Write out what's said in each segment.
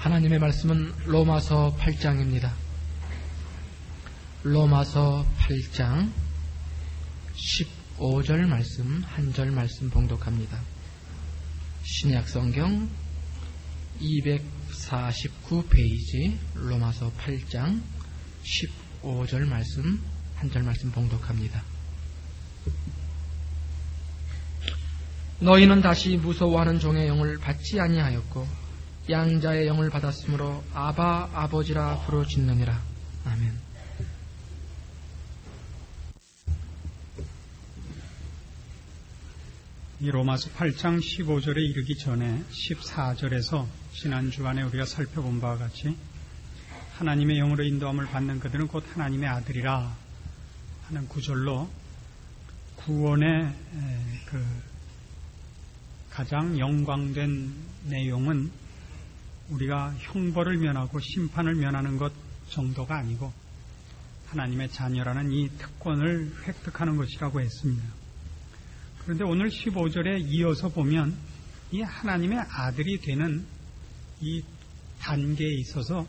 하나님의 말씀은 로마서 8장입니다. 로마서 8장 15절 말씀, 한 절 말씀 봉독합니다. 신약성경 249페이지 로마서 8장 15절 말씀, 한 절 말씀 봉독합니다. 너희는 다시 무서워하는 종의 영을 받지 아니하였고 양자의 영을 받았으므로 아바 아버지라 부르짖느니라. 아멘. 이 로마서 8장 15절에 이르기 전에 14절에서 지난 주간에 우리가 살펴본 바와 같이 하나님의 영으로 인도함을 받는 그들은 곧 하나님의 아들이라 하는 구절로 구원의 그 가장 영광된 내용은 우리가 형벌을 면하고 심판을 면하는 것 정도가 아니고 하나님의 자녀라는 이 특권을 획득하는 것이라고 했습니다. 그런데 오늘 15절에 이어서 보면 이 하나님의 아들이 되는 이 단계에 있어서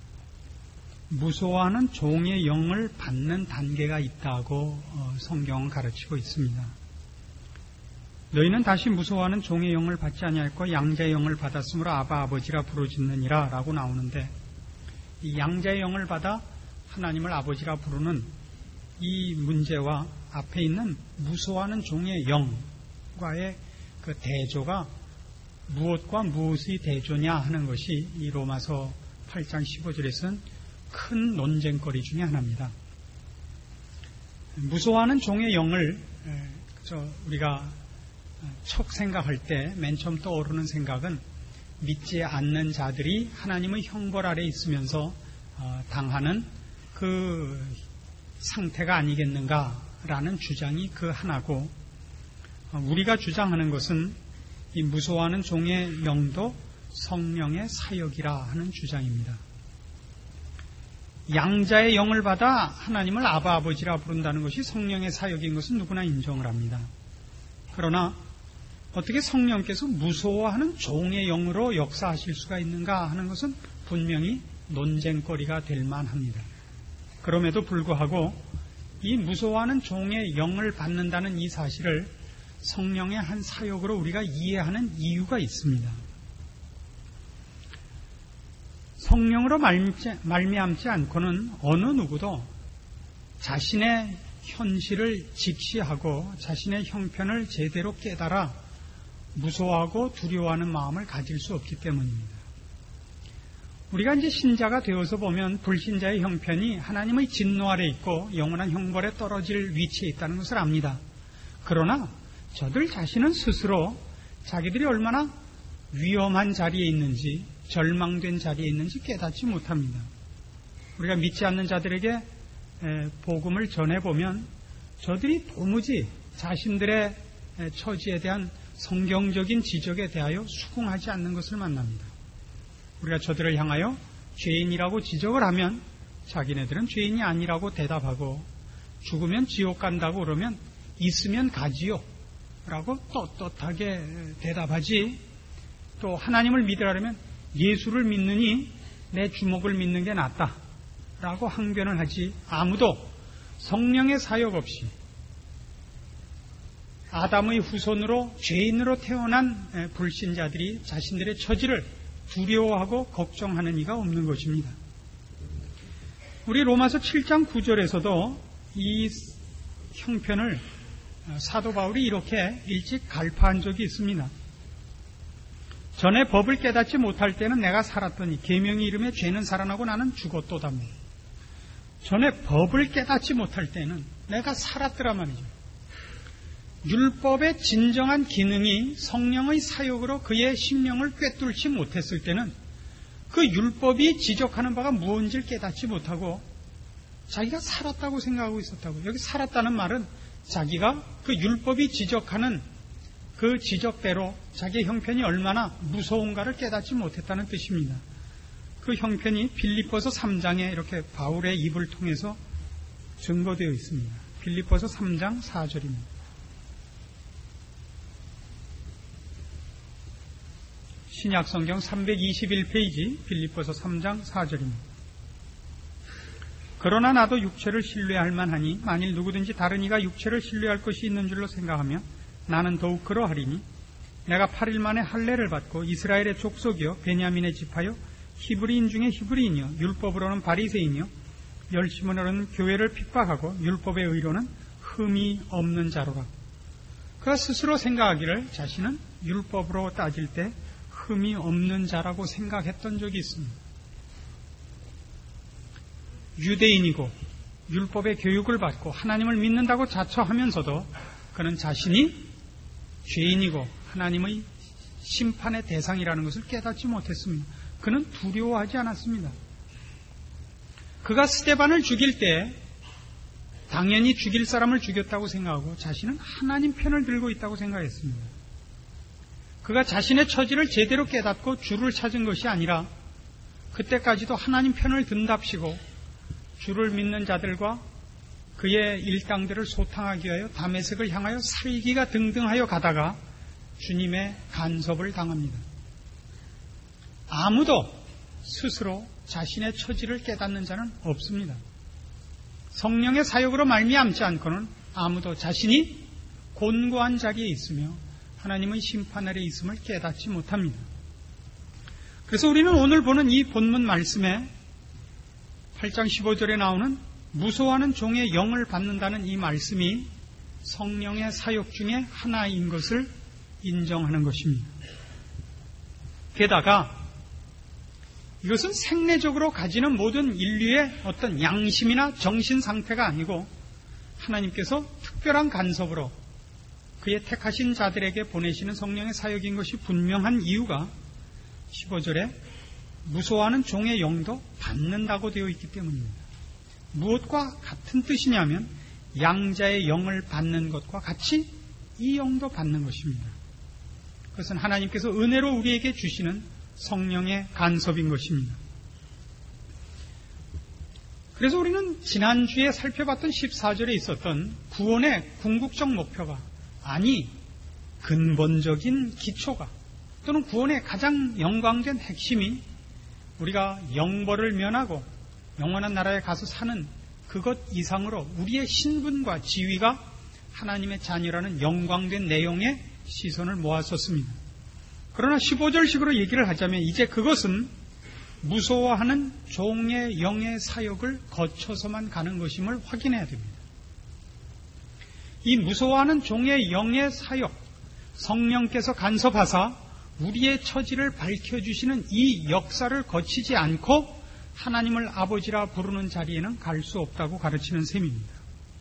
무서워하는 종의 영을 받는 단계가 있다고 성경은 가르치고 있습니다. 너희는 다시 무서워하는 종의 영을 받지 아니하였고 양자의 영을 받았으므로 아바 아버지라 부르짖느니라 라고 나오는데, 이 양자의 영을 받아 하나님을 아버지라 부르는 이 문제와 앞에 있는 무서워하는 종의 영과의 그 대조가 무엇과 무엇의 대조냐 하는 것이 이 로마서 8장 15절에서는 큰 논쟁거리 중에 하나입니다. 무서워하는 종의 영을 우리가 첫 생각할 때 맨 처음 떠오르는 생각은 믿지 않는 자들이 하나님의 형벌 아래 있으면서 당하는 그 상태가 아니겠는가라는 주장이 그 하나고, 우리가 주장하는 것은 이 무서워하는 종의 영도 성령의 사역이라 하는 주장입니다. 양자의 영을 받아 하나님을 아바 아버지라 부른다는 것이 성령의 사역인 것은 누구나 인정을 합니다. 그러나 어떻게 성령께서 무서워하는 종의 영으로 역사하실 수가 있는가 하는 것은 분명히 논쟁거리가 될 만합니다. 그럼에도 불구하고 이 무서워하는 종의 영을 받는다는 이 사실을 성령의 한 사역으로 우리가 이해하는 이유가 있습니다. 성령으로 말미암지 않고는 어느 누구도 자신의 현실을 직시하고 자신의 형편을 제대로 깨달아 무서워하고 두려워하는 마음을 가질 수 없기 때문입니다. 우리가 이제 신자가 되어서 보면 불신자의 형편이 하나님의 진노 아래 있고 영원한 형벌에 떨어질 위치에 있다는 것을 압니다. 그러나 저들 자신은 스스로 자기들이 얼마나 위험한 자리에 있는지, 절망된 자리에 있는지 깨닫지 못합니다. 우리가 믿지 않는 자들에게 복음을 전해보면 저들이 도무지 자신들의 처지에 대한 성경적인 지적에 대하여 수긍하지 않는 것을 만납니다. 우리가 저들을 향하여 죄인이라고 지적을 하면 자기네들은 죄인이 아니라고 대답하고, 죽으면 지옥 간다고 그러면 있으면 가지요 라고 떳떳하게 대답하지, 또 하나님을 믿으라면 예수를 믿느니 내 주먹을 믿는 게 낫다 라고 항변을 하지, 아무도 성령의 사역 없이 아담의 후손으로 죄인으로 태어난 불신자들이 자신들의 처지를 두려워하고 걱정하는 이가 없는 것입니다. 우리 로마서 7장 9절에서도 이 형편을 사도 바울이 이렇게 일찍 갈파한 적이 있습니다. 전에 법을 깨닫지 못할 때는 내가 살았더니 계명이 이름에 죄는 살아나고 나는 죽었도다. 전에 법을 깨닫지 못할 때는 내가 살았더라 말이죠. 율법의 진정한 기능이 성령의 사역으로 그의 심령을 꿰뚫지 못했을 때는 그 율법이 지적하는 바가 무엇인지를 깨닫지 못하고 자기가 살았다고 생각하고 있었다고. 여기 살았다는 말은 자기가 그 율법이 지적하는 그 지적대로 자기의 형편이 얼마나 무서운가를 깨닫지 못했다는 뜻입니다. 그 형편이 빌립보서 3장에 이렇게 바울의 입을 통해서 증거되어 있습니다. 빌립보서 3장 4절입니다. 신약성경 321페이지 빌립보서 3장 4절입니다. 그러나 나도 육체를 신뢰할 만하니 만일 누구든지 다른 이가 육체를 신뢰할 것이 있는 줄로 생각하며 나는 더욱 그러하리니 내가 8일 만에 할례를 받고 이스라엘의 족속이요 베냐민의 지파요 히브리인 중에 히브리인이요 율법으로는 바리새인이요 열심으로는 교회를 핍박하고 율법의 의로는 흠이 없는 자로라. 그가 스스로 생각하기를 자신은 율법으로 따질 때 흠이 없는 자라고 생각했던 적이 있습니다. 유대인이고 율법의 교육을 받고 하나님을 믿는다고 자처하면서도 그는 자신이 죄인이고 하나님의 심판의 대상이라는 것을 깨닫지 못했습니다. 그는 두려워하지 않았습니다. 그가 스데반을 죽일 때 당연히 죽일 사람을 죽였다고 생각하고 자신은 하나님 편을 들고 있다고 생각했습니다. 그가 자신의 처지를 제대로 깨닫고 주를 찾은 것이 아니라 그때까지도 하나님 편을 든답시고 주를 믿는 자들과 그의 일당들을 소탕하기 위하여 다메섹을 향하여 살기가 등등하여 가다가 주님의 간섭을 당합니다. 아무도 스스로 자신의 처지를 깨닫는 자는 없습니다. 성령의 사역으로 말미암지 않고는 아무도 자신이 곤고한 자리에 있으며 하나님의 심판 아래 있음을 깨닫지 못합니다. 그래서 우리는 오늘 보는 이 본문 말씀에 8장 15절에 나오는 무소하는 종의 영을 받는다는 이 말씀이 성령의 사역 중에 하나인 것을 인정하는 것입니다. 게다가 이것은 생내적으로 가지는 모든 인류의 어떤 양심이나 정신 상태가 아니고 하나님께서 특별한 간섭으로 그의 택하신 자들에게 보내시는 성령의 사역인 것이 분명한 이유가 15절에 무소하는 종의 영도 받는다고 되어 있기 때문입니다. 무엇과 같은 뜻이냐면 양자의 영을 받는 것과 같이 이 영도 받는 것입니다. 그것은 하나님께서 은혜로 우리에게 주시는 성령의 간섭인 것입니다. 그래서 우리는 지난주에 살펴봤던 14절에 있었던 구원의 궁극적 목표가 아니 근본적인 기초가 또는 구원의 가장 영광된 핵심이 우리가 영벌을 면하고 영원한 나라에 가서 사는 그것 이상으로 우리의 신분과 지위가 하나님의 자녀라는 영광된 내용에 시선을 모았었습니다. 그러나 15절식으로 얘기를 하자면 이제 그것은 무소화하는 종의 영의 사역을 거쳐서만 가는 것임을 확인해야 됩니다. 이 무소화하는 종의 영의 사역, 성령께서 간섭하사 우리의 처지를 밝혀주시는 이 역사를 거치지 않고 하나님을 아버지라 부르는 자리에는 갈 수 없다고 가르치는 셈입니다.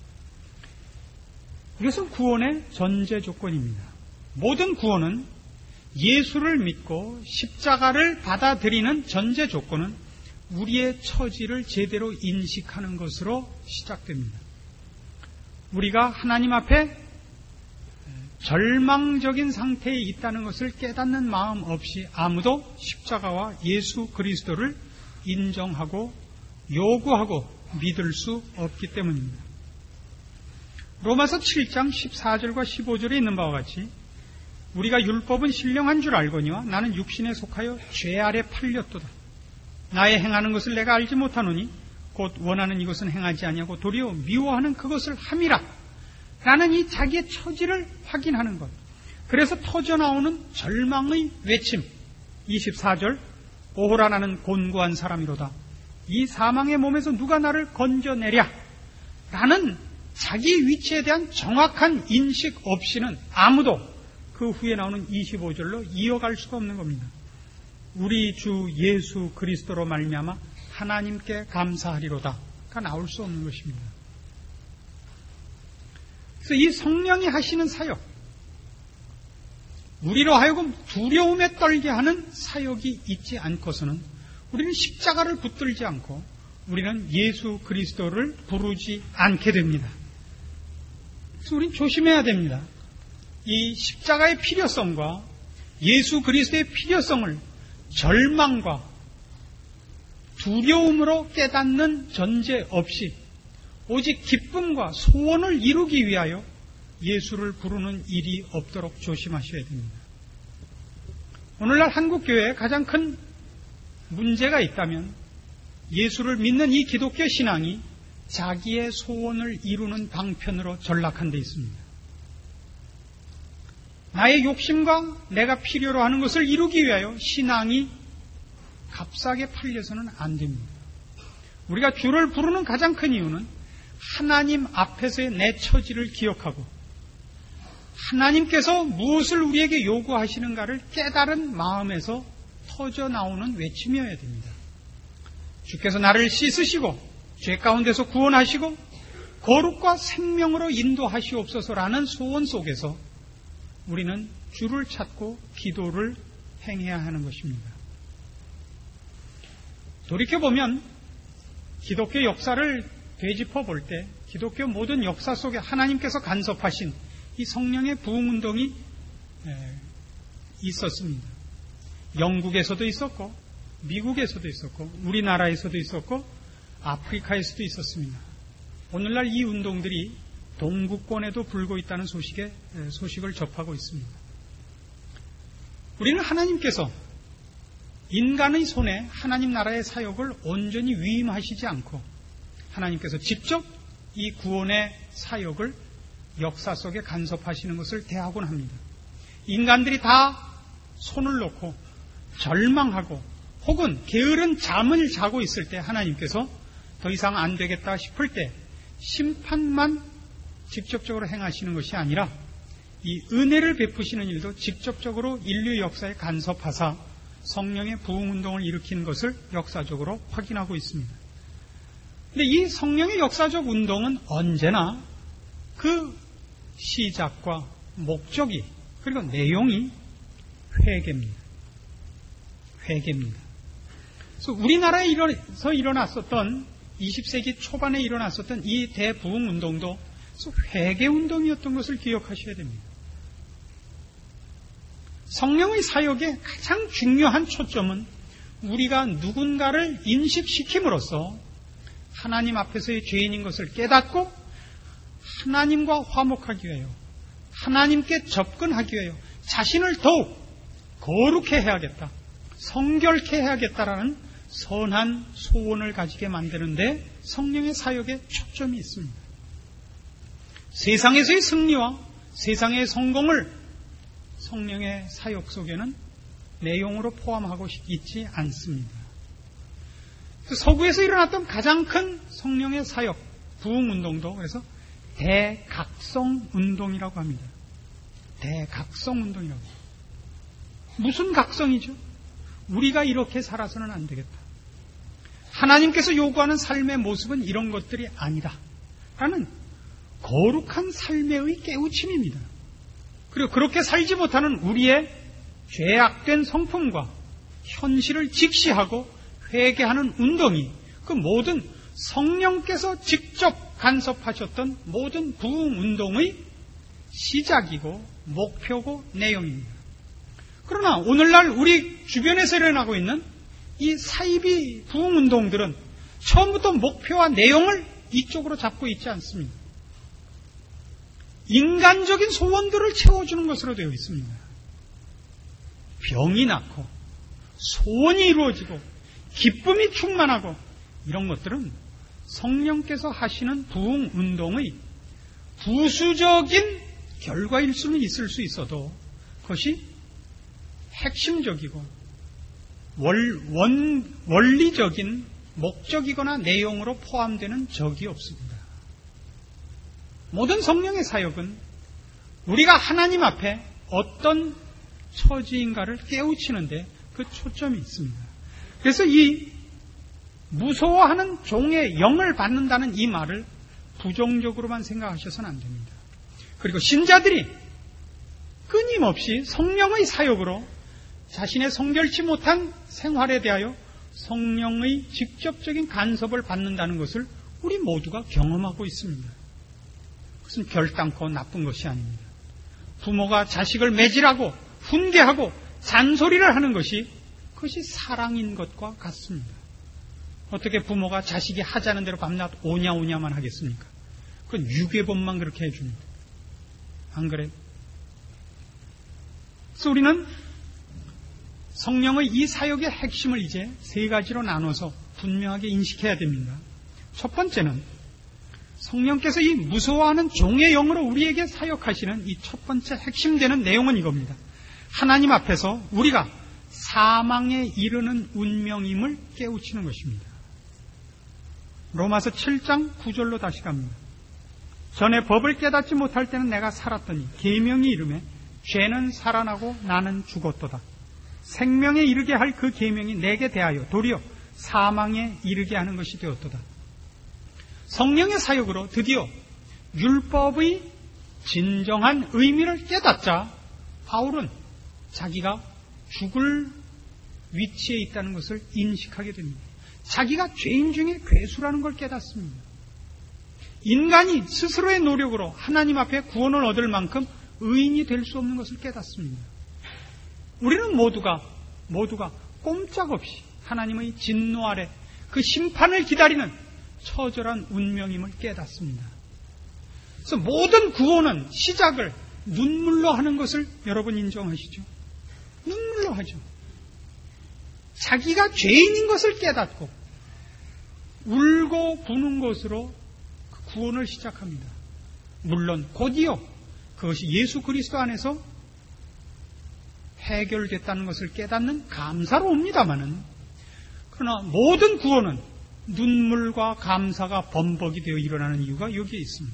이것은 구원의 전제 조건입니다. 모든 구원은 예수를 믿고 십자가를 받아들이는 전제 조건은 우리의 처지를 제대로 인식하는 것으로 시작됩니다. 우리가 하나님 앞에 절망적인 상태에 있다는 것을 깨닫는 마음 없이 아무도 십자가와 예수 그리스도를 인정하고 요구하고 믿을 수 없기 때문입니다. 로마서 7장 14절과 15절에 있는 바와 같이 우리가 율법은 신령한 줄 알거니와 나는 육신에 속하여 죄 아래 팔렸도다. 나의 행하는 것을 내가 알지 못하노니 곧 원하는 이것은 행하지 아니하고 도리어 미워하는 그것을 함이라. 라는 이 자기의 처지를 확인하는 것. 그래서 터져나오는 절망의 외침. 24절 오호라 나는 곤고한 사람이로다. 이 사망의 몸에서 누가 나를 건져내랴. 라는 자기 위치에 대한 정확한 인식 없이는 아무도 그 후에 나오는 25절로 이어갈 수가 없는 겁니다. 우리 주 예수 그리스도로 말미암아 하나님께 감사하리로다가 나올 수 없는 것입니다. 그래서 이 성령이 하시는 사역, 우리로 하여금 두려움에 떨게 하는 사역이 있지 않고서는 우리는 십자가를 붙들지 않고 우리는 예수 그리스도를 부르지 않게 됩니다. 그래서 우리는 조심해야 됩니다. 이 십자가의 필요성과 예수 그리스도의 필요성을 절망과 두려움으로 깨닫는 전제 없이 오직 기쁨과 소원을 이루기 위하여 예수를 부르는 일이 없도록 조심하셔야 됩니다. 오늘날 한국교회에 가장 큰 문제가 있다면 예수를 믿는 이 기독교 신앙이 자기의 소원을 이루는 방편으로 전락한 데 있습니다. 나의 욕심과 내가 필요로 하는 것을 이루기 위하여 신앙이 값싸게 팔려서는 안 됩니다. 우리가 주를 부르는 가장 큰 이유는 하나님 앞에서의 내 처지를 기억하고 하나님께서 무엇을 우리에게 요구하시는가를 깨달은 마음에서 터져 나오는 외침이어야 됩니다. 주께서 나를 씻으시고 죄 가운데서 구원하시고 거룩과 생명으로 인도하시옵소서라는 소원 속에서 우리는 주를 찾고 기도를 행해야 하는 것입니다. 돌이켜보면 기독교 역사를 되짚어 볼 때 기독교 모든 역사 속에 하나님께서 간섭하신 이 성령의 부흥운동이 있었습니다. 영국에서도 있었고 미국에서도 있었고 우리나라에서도 있었고 아프리카에서도 있었습니다. 오늘날 이 운동들이 동구권에도 불고 있다는 소식을 접하고 있습니다. 우리는 하나님께서 인간의 손에 하나님 나라의 사역을 온전히 위임하시지 않고 하나님께서 직접 이 구원의 사역을 역사 속에 간섭하시는 것을 대하곤 합니다. 인간들이 다 손을 놓고 절망하고 혹은 게으른 잠을 자고 있을 때 하나님께서 더 이상 안 되겠다 싶을 때 심판만 직접적으로 행하시는 것이 아니라 이 은혜를 베푸시는 일도 직접적으로 인류 역사에 간섭하사 성령의 부흥운동을 일으키는 것을 역사적으로 확인하고 있습니다. 근데 이 성령의 역사적 운동은 언제나 그 시작과 목적이 그리고 내용이 회개입니다. 회개입니다. 그래서 우리나라에서 일어났었던 20세기 초반에 일어났었던 이 대부흥운동도 회개운동이었던 것을 기억하셔야 됩니다. 성령의 사역의 가장 중요한 초점은 우리가 누군가를 인식시킴으로써 하나님 앞에서의 죄인인 것을 깨닫고 하나님과 화목하기 위하여 하나님께 접근하기 위하여 자신을 더욱 거룩해 해야겠다, 성결케 해야겠다라는 선한 소원을 가지게 만드는데 성령의 사역에 초점이 있습니다. 세상에서의 승리와 세상의 성공을 성령의 사역 속에는 내용으로 포함하고 있지 않습니다. 서구에서 일어났던 가장 큰 성령의 사역, 부흥운동도 그래서 대각성운동이라고 합니다. 대각성운동이라고. 무슨 각성이죠? 우리가 이렇게 살아서는 안 되겠다. 하나님께서 요구하는 삶의 모습은 이런 것들이 아니다. 라는 거룩한 삶의 깨우침입니다. 그리고 그렇게 살지 못하는 우리의 죄악된 성품과 현실을 직시하고 회개하는 운동이 그 모든 성령께서 직접 간섭하셨던 모든 부흥운동의 시작이고 목표고 내용입니다. 그러나 오늘날 우리 주변에서 일어나고 있는 이 사이비 부흥운동들은 처음부터 목표와 내용을 이쪽으로 잡고 있지 않습니다. 인간적인 소원들을 채워주는 것으로 되어 있습니다. 병이 낫고 소원이 이루어지고 기쁨이 충만하고 이런 것들은 성령께서 하시는 부흥운동의 부수적인 결과일 수는 있을 수 있어도 그것이 핵심적이고 원리적인 목적이거나 내용으로 포함되는 적이 없습니다. 모든 성령의 사역은 우리가 하나님 앞에 어떤 처지인가를 깨우치는데 그 초점이 있습니다. 그래서 이 무서워하는 종의 영을 받는다는 이 말을 부정적으로만 생각하셔서는 안 됩니다. 그리고 신자들이 끊임없이 성령의 사역으로 자신의 성결치 못한 생활에 대하여 성령의 직접적인 간섭을 받는다는 것을 우리 모두가 경험하고 있습니다. 그것은 별단코 나쁜 것이 아닙니다. 부모가 자식을 매질하고 훈계하고 잔소리를 하는 것이 그것이 사랑인 것과 같습니다. 어떻게 부모가 자식이 하자는 대로 밤낮 오냐오냐만 하겠습니까? 그건 유괴범만 그렇게 해줍니다. 안 그래요? 그래서 우리는 성령의 이 사역의 핵심을 이제 세 가지로 나눠서 분명하게 인식해야 됩니다. 첫 번째는 성령께서 이 무서워하는 종의 영으로 우리에게 사역하시는 이 첫 번째 핵심되는 내용은 이겁니다. 하나님 앞에서 우리가 사망에 이르는 운명임을 깨우치는 것입니다. 로마서 7장 9절로 다시 갑니다. 전에 법을 깨닫지 못할 때는 내가 살았더니 계명이 이르매 죄는 살아나고 나는 죽었도다. 생명에 이르게 할 그 계명이 내게 대하여 도리어 사망에 이르게 하는 것이 되었도다. 성령의 사역으로 드디어 율법의 진정한 의미를 깨닫자 바울은 자기가 죽을 위치에 있다는 것을 인식하게 됩니다. 자기가 죄인 중에 괴수라는 걸 깨닫습니다. 인간이 스스로의 노력으로 하나님 앞에 구원을 얻을 만큼 의인이 될 수 없는 것을 깨닫습니다. 우리는 모두가 꼼짝없이 하나님의 진노 아래 그 심판을 기다리는 처절한 운명임을 깨닫습니다. 그래서 모든 구원은 시작을 눈물로 하는 것을 여러분 인정하시죠? 눈물로 하죠. 자기가 죄인인 것을 깨닫고 울고 부는 것으로 구원을 시작합니다. 물론 곧이어 그것이 예수 그리스도 안에서 해결됐다는 것을 깨닫는 감사로옵니다마는, 그러나 모든 구원은 눈물과 감사가 범벅이 되어 일어나는 이유가 여기에 있습니다.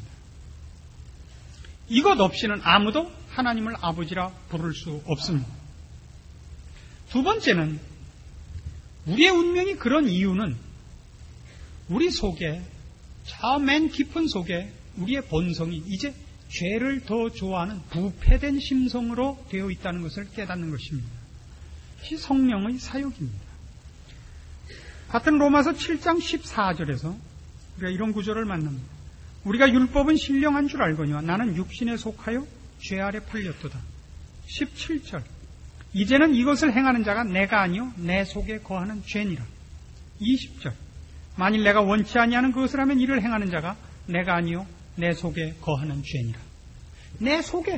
이것 없이는 아무도 하나님을 아버지라 부를 수 없습니다. 두 번째는 우리의 운명이 그런 이유는 우리 속에, 저 맨 깊은 속에 우리의 본성이 이제 죄를 더 좋아하는 부패된 심성으로 되어 있다는 것을 깨닫는 것입니다. 이 성령의 사역입니다. 같은 로마서 7장 14절에서 우리가 이런 구절을 만납니다. 우리가 율법은 신령한 줄 알거니와 나는 육신에 속하여 죄 아래 팔렸도다. 17절 이제는 이것을 행하는 자가 내가 아니요 내 속에 거하는 죄니라. 20절 만일 내가 원치 아니하는 그것을 하면 이를 행하는 자가 내가 아니요 내 속에 거하는 죄니라. 내 속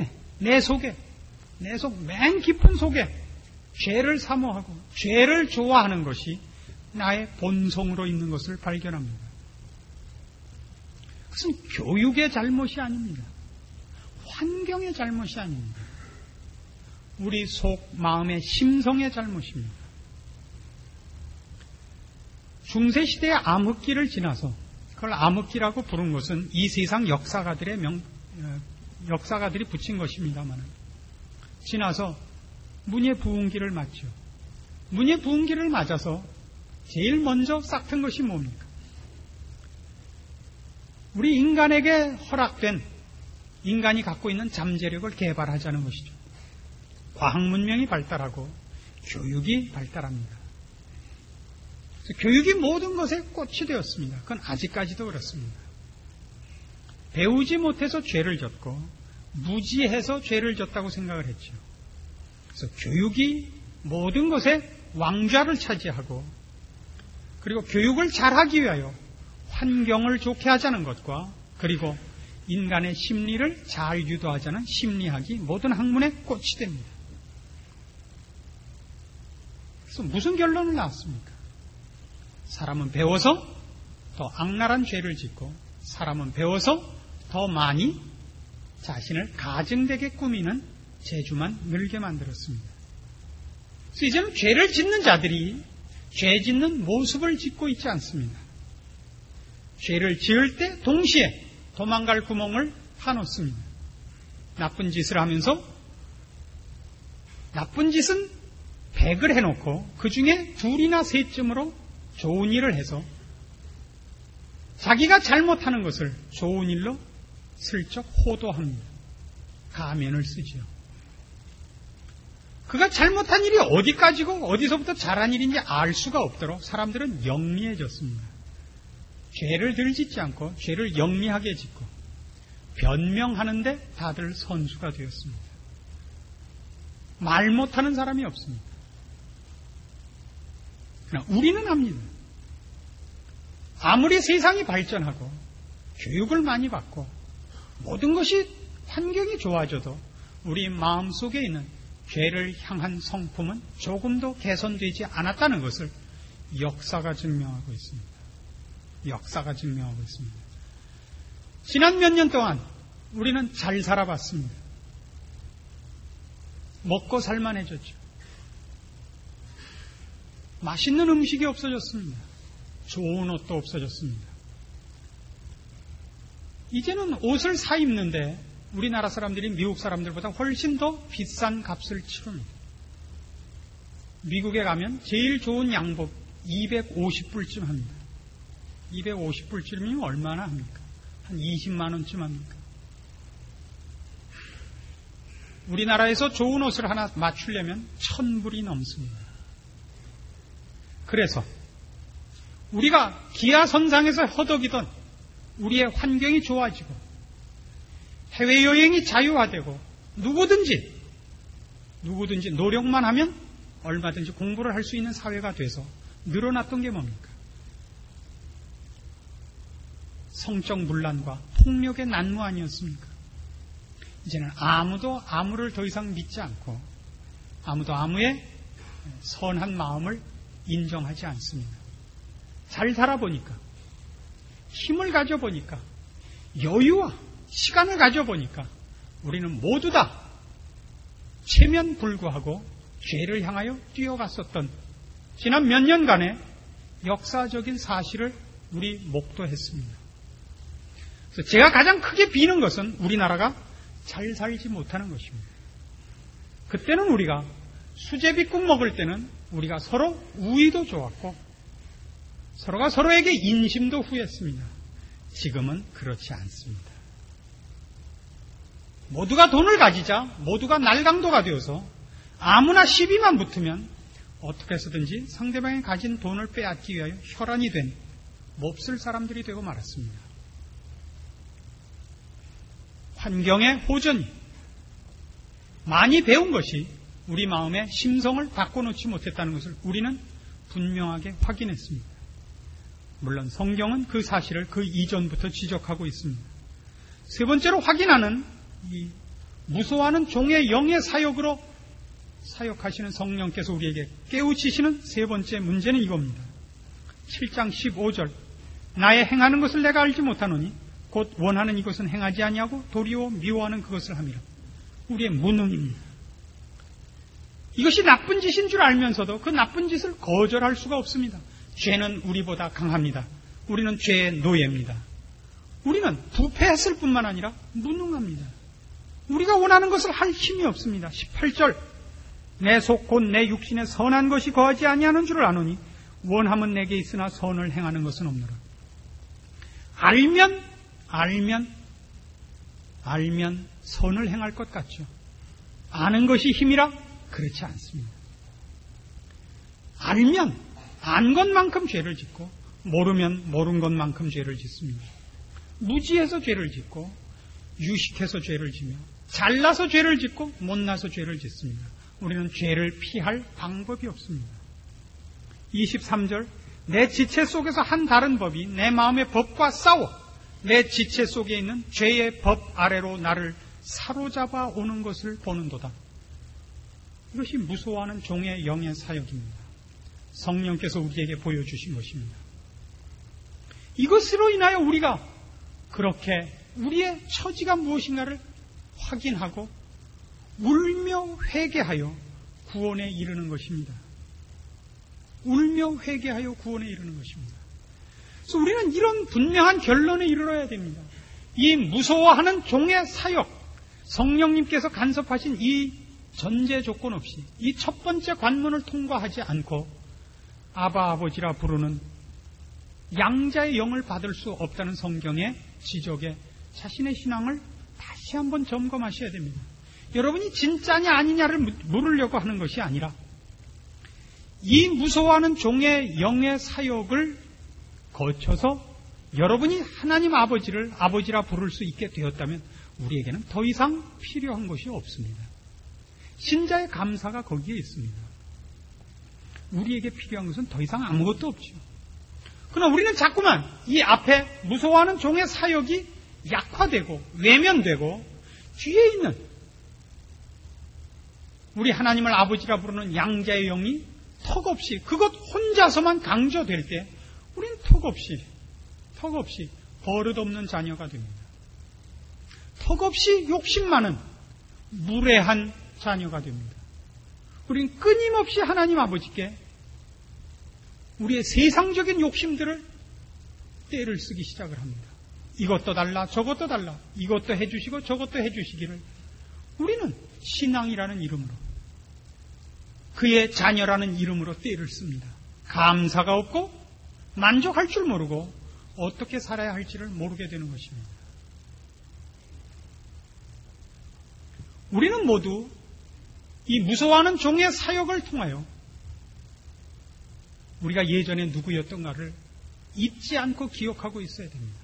맨 깊은 속에 죄를 사모하고 죄를 좋아하는 것이 나의 본성으로 있는 것을 발견합니다. 그것은 교육의 잘못이 아닙니다. 환경의 잘못이 아닙니다. 우리 속 마음의 심성의 잘못입니다. 중세시대의 암흑기를 지나서 그걸 암흑기라고 부른 것은 이 세상 역사가들이 붙인 것입니다만, 지나서 문예 부흥기를 맞죠. 문예 부흥기를 맞아서 제일 먼저 싹튼 것이 뭡니까? 우리 인간에게 허락된 인간이 갖고 있는 잠재력을 개발하자는 것이죠. 과학문명이 발달하고 교육이 발달합니다. 교육이 모든 것에 꽃이 되었습니다. 그건 아직까지도 그렇습니다. 배우지 못해서 죄를 졌고 무지해서 죄를 졌다고 생각을 했죠. 그래서 교육이 모든 것에 왕좌를 차지하고, 그리고 교육을 잘하기 위하여 환경을 좋게 하자는 것과 그리고 인간의 심리를 잘 유도하자는 심리학이 모든 학문의 꽃이 됩니다. 그래서 무슨 결론을 낳았습니까? 사람은 배워서 더 악랄한 죄를 짓고, 사람은 배워서 더 많이 자신을 가증되게 꾸미는 재주만 늘게 만들었습니다. 그래서 이제는 죄를 짓는 자들이 죄 짓는 모습을 짓고 있지 않습니다. 죄를 지을 때 동시에 도망갈 구멍을 파놓습니다. 나쁜 짓을 하면서 나쁜 짓은 100을 해놓고 그 중에 2이나 3쯤으로 좋은 일을 해서 자기가 잘못하는 것을 좋은 일로 슬쩍 호도합니다. 가면을 쓰지요. 그가 잘못한 일이 어디까지고 어디서부터 잘한 일인지 알 수가 없도록 사람들은 영리해졌습니다. 죄를 덜 짓지 않고 죄를 영리하게 짓고 변명하는데 다들 선수가 되었습니다. 말 못하는 사람이 없습니다. 그러나 우리는 압니다. 아무리 세상이 발전하고 교육을 많이 받고 모든 것이 환경이 좋아져도 우리 마음속에 있는 죄를 향한 성품은 조금도 개선되지 않았다는 것을 역사가 증명하고 있습니다. 역사가 증명하고 있습니다. 지난 몇 년 동안 우리는 잘 살아봤습니다. 먹고 살만해졌죠. 맛있는 음식이 없어졌습니다. 좋은 옷도 없어졌습니다. 이제는 옷을 사 입는데 우리나라 사람들이 미국 사람들보다 훨씬 더 비싼 값을 치릅니다. 미국에 가면 제일 좋은 양복 250불쯤 합니다. 250불쯤이면 얼마나 합니까? 한 20만 원쯤 합니까? 우리나라에서 좋은 옷을 하나 맞추려면 1000불이 넘습니다. 그래서 우리가 기아선상에서 허덕이던 우리의 환경이 좋아지고 해외여행이 자유화되고 누구든지 노력만 하면 얼마든지 공부를 할 수 있는 사회가 돼서 늘어났던 게 뭡니까? 성적 문란과 폭력의 난무 아니었습니까? 이제는 아무도 아무를 더 이상 믿지 않고 아무도 아무의 선한 마음을 인정하지 않습니다. 잘 살아보니까, 힘을 가져보니까, 여유와 시간을 가져보니까 우리는 모두 다 체면불구하고 죄를 향하여 뛰어갔었던 지난 몇 년간의 역사적인 사실을 우리 목도했습니다. 그래서 제가 가장 크게 비는 것은 우리나라가 잘 살지 못하는 것입니다. 그때는 우리가 수제비국 먹을 때는 우리가 서로 우위도 좋았고 서로가 서로에게 인심도 후했습니다. 지금은 그렇지 않습니다. 모두가 돈을 가지자 모두가 날강도가 되어서 아무나 시비만 붙으면 어떻게 해서든지 상대방이 가진 돈을 빼앗기 위하여 혈안이 된 몹쓸 사람들이 되고 말았습니다. 환경의 호전이 많이 배운 것이 우리 마음의 심성을 바꿔놓지 못했다는 것을 우리는 분명하게 확인했습니다. 물론 성경은 그 사실을 그 이전부터 지적하고 있습니다. 세 번째로 확인하는 이 무소하는 종의 영의 사역으로 사역하시는 성령께서 우리에게 깨우치시는 세 번째 문제는 이겁니다. 7장 15절 나의 행하는 것을 내가 알지 못하노니 곧 원하는 이것은 행하지 아니하고 도리어 미워하는 그것을 함이라. 우리의 무능입니다. 이것이 나쁜 짓인 줄 알면서도 그 나쁜 짓을 거절할 수가 없습니다. 죄는 우리보다 강합니다. 우리는 죄의 노예입니다. 우리는 부패했을 뿐만 아니라 무능합니다. 우리가 원하는 것을 할 힘이 없습니다. 18절 내 속 곧 내 육신에 선한 것이 거하지 아니하는 줄을 아노니 원함은 내게 있으나 선을 행하는 것은 없노라. 알면 선을 행할 것 같죠. 아는 것이 힘이라? 그렇지 않습니다. 알면 안 것만큼 죄를 짓고 모르면 모른 것만큼 죄를 짓습니다. 무지해서 죄를 짓고 유식해서 죄를 지며 잘나서 죄를 짓고 못나서 죄를 짓습니다. 우리는 죄를 피할 방법이 없습니다. 23절 내 지체 속에서 한 다른 법이 내 마음의 법과 싸워 내 지체 속에 있는 죄의 법 아래로 나를 사로잡아 오는 것을 보는도다. 이것이 무소하는 종의 영의 사역입니다. 성령께서 우리에게 보여주신 것입니다. 이것으로 인하여 우리가 그렇게 우리의 처지가 무엇인가를 확인하고 울며 회개하여 구원에 이르는 것입니다. 울며 회개하여 구원에 이르는 것입니다. 그래서 우리는 이런 분명한 결론에 이르러야 됩니다. 이 무서워하는 종의 사역, 성령님께서 간섭하신 이 전제 조건 없이 이 첫 번째 관문을 통과하지 않고 아바 아버지라 부르는 양자의 영을 받을 수 없다는 성경의 지적에 자신의 신앙을 다시 한번 점검하셔야 됩니다. 여러분이 진짜냐 아니냐를 물으려고 하는 것이 아니라 이 무서워하는 종의 영의 사역을 거쳐서 여러분이 하나님 아버지를 아버지라 부를 수 있게 되었다면 우리에게는 더 이상 필요한 것이 없습니다. 신자의 감사가 거기에 있습니다. 우리에게 필요한 것은 더 이상 아무것도 없죠. 그러나 우리는 자꾸만 이 앞에 무서워하는 종의 사역이 약화되고 외면되고 뒤에 있는 우리 하나님을 아버지라 부르는 양자의 영이 턱없이 그것 혼자서만 강조될 때 우린 턱없이 버릇없는 자녀가 됩니다. 턱없이 욕심 많은 무례한 자녀가 됩니다. 우린 끊임없이 하나님 아버지께 우리의 세상적인 욕심들을 떼를 쓰기 시작을 합니다. 이것도 달라 저것도 달라 이것도 해주시고 저것도 해주시기를 우리는 신앙이라는 이름으로 그의 자녀라는 이름으로 떼를 씁니다. 감사가 없고 만족할 줄 모르고 어떻게 살아야 할지를 모르게 되는 것입니다. 우리는 모두 이 무서워하는 종의 사역을 통하여 우리가 예전에 누구였던가를 잊지 않고 기억하고 있어야 됩니다.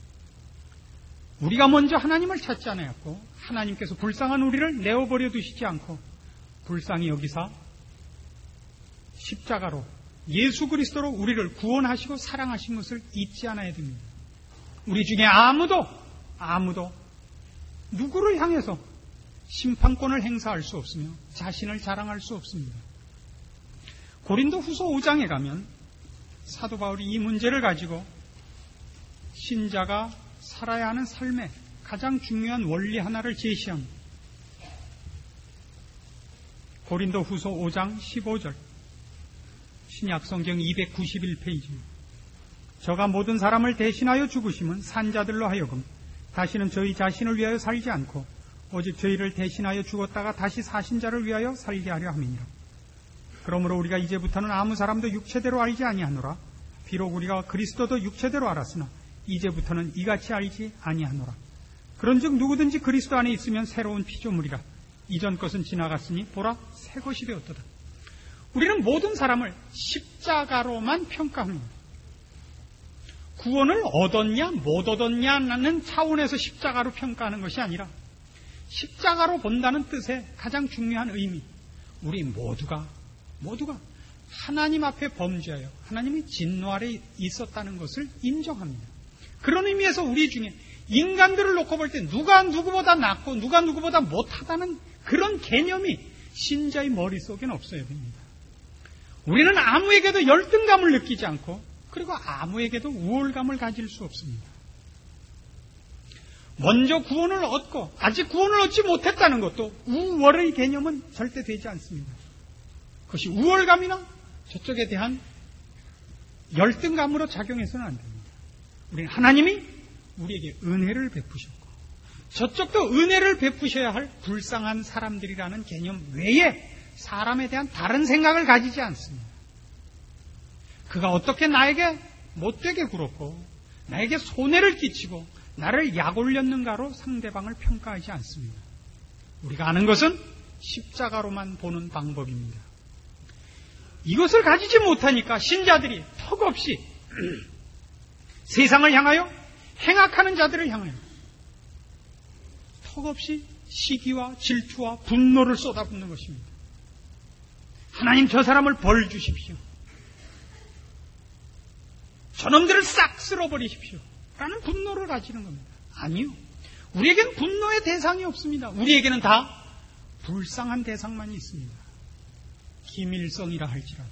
우리가 먼저 하나님을 찾지 않았고 하나님께서 불쌍한 우리를 내어버려 두시지 않고 불쌍히 여기사 십자가로 예수 그리스도로 우리를 구원하시고 사랑하신 것을 잊지 않아야 됩니다. 우리 중에 아무도 누구를 향해서 심판권을 행사할 수 없으며 자신을 자랑할 수 없습니다. 고린도 후서 5장에 가면 사도 바울이 이 문제를 가지고 신자가 살아야 하는 삶의 가장 중요한 원리 하나를 제시합니다. 고린도 후서 5장 15절 신약성경 291페이지입니다. 저가 모든 사람을 대신하여 죽으심은 산자들로 하여금 다시는 저희 자신을 위하여 살지 않고 오직 저희를 대신하여 죽었다가 다시 사신 자를 위하여 살게 하려 함이니라. 그러므로 우리가 이제부터는 아무 사람도 육체대로 알지 아니하노라. 비록 우리가 그리스도도 육체대로 알았으나 이제부터는 이같이 알지 아니하노라. 그런즉 누구든지 그리스도 안에 있으면 새로운 피조물이라. 이전 것은 지나갔으니 보라 새 것이 되었도다. 우리는 모든 사람을 십자가로만 평가합니다. 구원을 얻었냐 못 얻었냐는 차원에서 십자가로 평가하는 것이 아니라 십자가로 본다는 뜻의 가장 중요한 의미, 우리 모두가 하나님 앞에 범죄하여 하나님의 진노 아래 있었다는 것을 인정합니다. 그런 의미에서 우리 중에 인간들을 놓고 볼 때 누가 누구보다 낫고 누가 누구보다 못하다는 그런 개념이 신자의 머릿속에는 없어야 됩니다. 우리는 아무에게도 열등감을 느끼지 않고 그리고 아무에게도 우월감을 가질 수 없습니다. 먼저 구원을 얻고 아직 구원을 얻지 못했다는 것도 우월의 개념은 절대 되지 않습니다. 그것이 우월감이나 저쪽에 대한 열등감으로 작용해서는 안 됩니다. 우리는 하나님이 우리에게 은혜를 베푸셨고 저쪽도 은혜를 베푸셔야 할 불쌍한 사람들이라는 개념 외에 사람에 대한 다른 생각을 가지지 않습니다. 그가 어떻게 나에게 못되게 굴었고 나에게 손해를 끼치고 나를 약올렸는가로 상대방을 평가하지 않습니다. 우리가 아는 것은 십자가로만 보는 방법입니다. 이것을 가지지 못하니까 신자들이 턱없이 세상을 향하여 행악하는 자들을 향하여 턱없이 시기와 질투와 분노를 쏟아붓는 것입니다. 하나님 저 사람을 벌 주십시오. 저놈들을 싹 쓸어버리십시오. 라는 분노를 가지는 겁니다. 아니요. 우리에게는 분노의 대상이 없습니다. 우리에게는 다 불쌍한 대상만이 있습니다. 김일성이라 할지라도,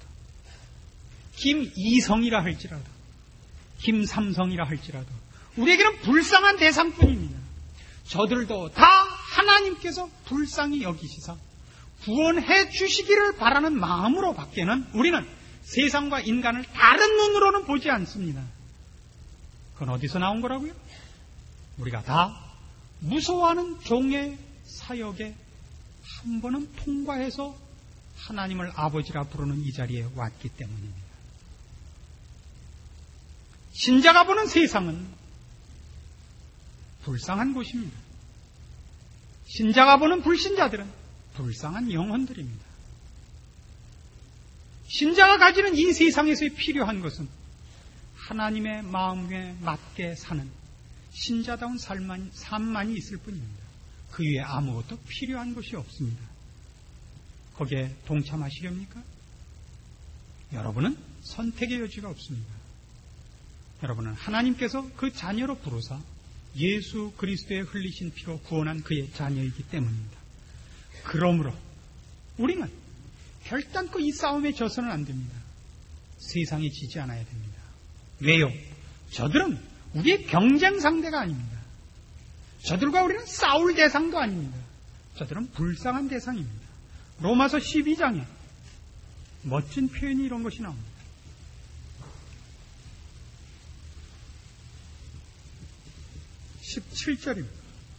김이성이라 할지라도, 김삼성이라 할지라도 우리에게는 불쌍한 대상뿐입니다. 저들도 다 하나님께서 불쌍히 여기시사 구원해 주시기를 바라는 마음으로 밖에는 우리는 세상과 인간을 다른 눈으로는 보지 않습니다. 그건 어디서 나온 거라고요? 우리가 다 무서워하는 종의 사역에 한 번은 통과해서 하나님을 아버지라 부르는 이 자리에 왔기 때문입니다. 신자가 보는 세상은 불쌍한 곳입니다. 신자가 보는 불신자들은 불쌍한 영혼들입니다. 신자가 가지는 이 세상에서 필요한 것은 하나님의 마음에 맞게 사는 신자다운 삶만이 있을 뿐입니다. 그 위에 아무것도 필요한 것이 없습니다. 거기에 동참하시렵니까? 여러분은 선택의 여지가 없습니다. 여러분은 하나님께서 그 자녀로 부르사 예수 그리스도의 흘리신 피로 구원한 그의 자녀이기 때문입니다. 그러므로 우리는 결단코 이 싸움에 져서는 안 됩니다. 세상에 지지 않아야 됩니다. 왜요? 저들은 우리의 경쟁 상대가 아닙니다. 저들과 우리는 싸울 대상도 아닙니다. 저들은 불쌍한 대상입니다. 로마서 12장에 멋진 표현이 이런 것이 나옵니다. 17절입니다.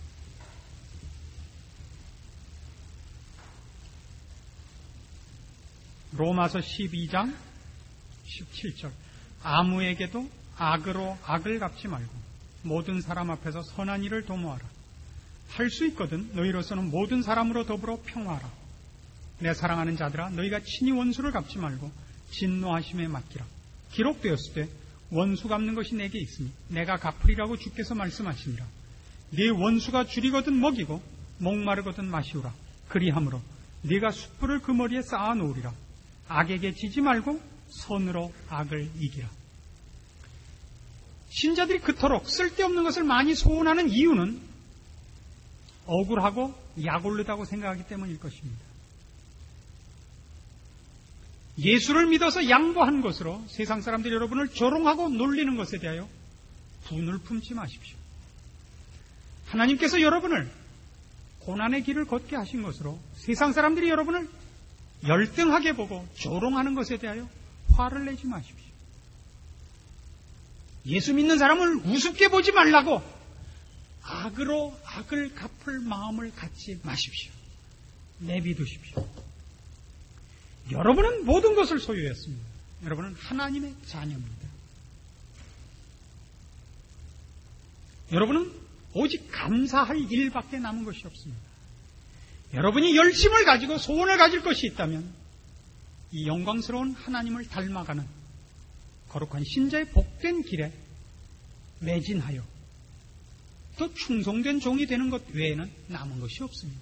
로마서 12장 17절. 아무에게도 악으로 악을 갚지 말고 모든 사람 앞에서 선한 일을 도모하라. 할 수 있거든 너희로서는 모든 사람으로 더불어 평화하라. 내 사랑하는 자들아, 너희가 친히 원수를 갚지 말고 진노하심에 맡기라. 기록되었을 때 원수 갚는 것이 내게 있으니 내가 갚으리라고 주께서 말씀하시니라. 네 원수가 줄이거든 먹이고 목마르거든 마시우라. 그리함으로 네가 숯불을 그 머리에 쌓아 놓으리라. 악에게 지지 말고 선으로 악을 이기라. 신자들이 그토록 쓸데없는 것을 많이 소원하는 이유는 억울하고 약올르다고 생각하기 때문일 것입니다. 예수를 믿어서 양보한 것으로 세상 사람들이 여러분을 조롱하고 놀리는 것에 대하여 분을 품지 마십시오. 하나님께서 여러분을 고난의 길을 걷게 하신 것으로 세상 사람들이 여러분을 열등하게 보고 조롱하는 것에 대하여 화를 내지 마십시오. 예수 믿는 사람을 우습게 보지 말라고 악으로 악을 갚을 마음을 갖지 마십시오. 내비두십시오. 여러분은 모든 것을 소유했습니다. 여러분은 하나님의 자녀입니다. 여러분은 오직 감사할 일밖에 남은 것이 없습니다. 여러분이 열심을 가지고 소원을 가질 것이 있다면 이 영광스러운 하나님을 닮아가는 거룩한 신자의 복된 길에 매진하여 또 충성된 종이 되는 것 외에는 남은 것이 없습니다.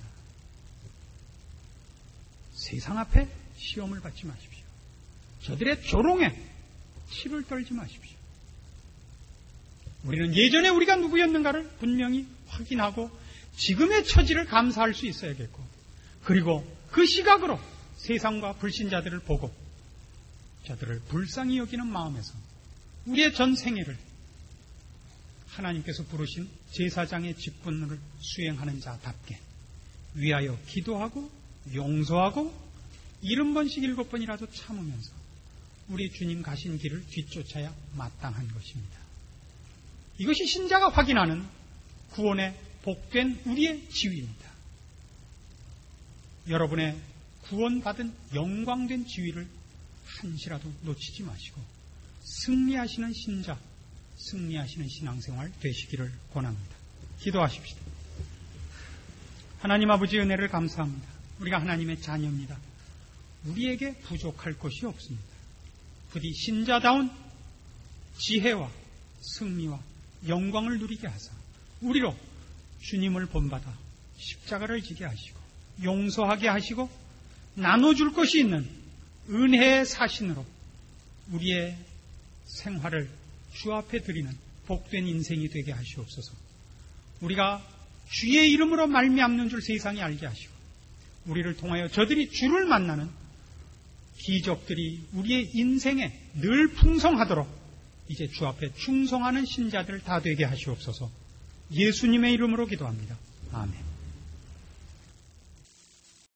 세상 앞에 시험을 받지 마십시오. 저들의 조롱에 치를 떨지 마십시오. 우리는 예전에 우리가 누구였는가를 분명히 확인하고 지금의 처지를 감사할 수 있어야겠고, 그리고 그 시각으로 세상과 불신자들을 보고 저들을 불쌍히 여기는 마음에서 우리의 전 생애를 하나님께서 부르신 제사장의 직분을 수행하는 자답게 위하여 기도하고 용서하고 70번씩 7번이라도 참으면서 우리 주님 가신 길을 뒤쫓아야 마땅한 것입니다. 이것이 신자가 확인하는 구원의 복된 우리의 지위입니다. 여러분의 구원받은 영광된 지위를 한시라도 놓치지 마시고 승리하시는 신자, 승리하시는 신앙생활 되시기를 권합니다. 기도하십시다. 하나님 아버지 은혜를 감사합니다. 우리가 하나님의 자녀입니다. 우리에게 부족할 것이 없습니다. 부디 신자다운 지혜와 승리와 영광을 누리게 하사 우리로 주님을 본받아 십자가를 지게 하시고 용서하게 하시고 나눠줄 것이 있는 은혜의 사신으로 우리의 생활을 주 앞에 드리는 복된 인생이 되게 하시옵소서. 우리가 주의 이름으로 말미암는 줄 세상이 알게 하시고 우리를 통하여 저들이 주를 만나는 기적들이 우리의 인생에 늘 풍성하도록 이제 주 앞에 충성하는 신자들 다 되게 하시옵소서. 예수님의 이름으로 기도합니다. 아멘.